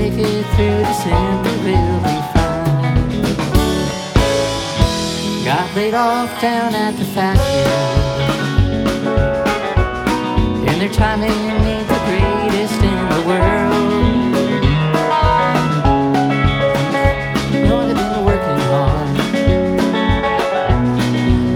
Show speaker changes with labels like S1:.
S1: make it through December, we'll be fine. Got laid off down at the factory, and their timing ain't the greatest in the world.